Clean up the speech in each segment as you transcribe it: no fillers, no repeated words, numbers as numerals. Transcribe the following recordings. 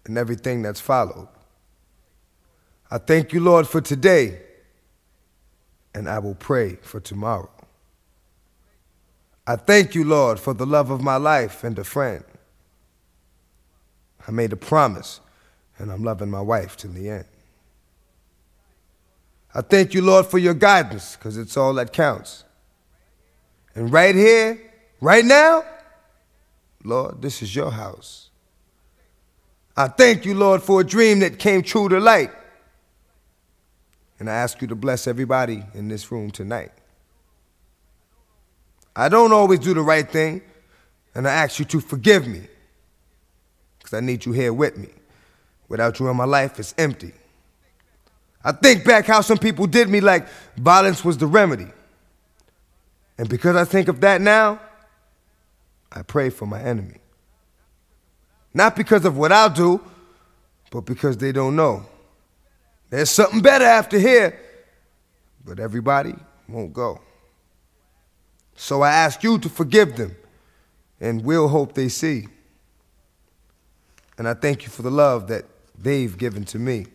and everything that's followed. I thank you, Lord, for today, and I will pray for tomorrow. I thank you, Lord, for the love of my life and a friend. I made a promise, and I'm loving my wife till the end. I thank you, Lord, for your guidance, because it's all that counts. And right here, right now, Lord, this is your house. I thank you, Lord, for a dream that came true to light. And I ask you to bless everybody in this room tonight. I don't always do the right thing, and I ask you to forgive me, because I need you here with me. Without you in my life, it's empty. I think back how some people did me like violence was the remedy. And because I think of that now, I pray for my enemy. Not because of what I'll do, but because they don't know. There's something better after here, but everybody won't go. So I ask you to forgive them, and we'll hope they see. And I thank you for the love that they've given to me.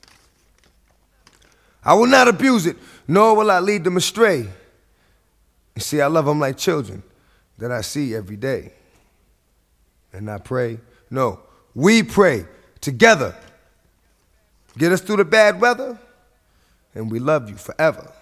I will not abuse it, nor will I lead them astray. You see, I love them like children that I see every day. And I pray, no, we pray together. Get us through the bad weather, and we love you forever.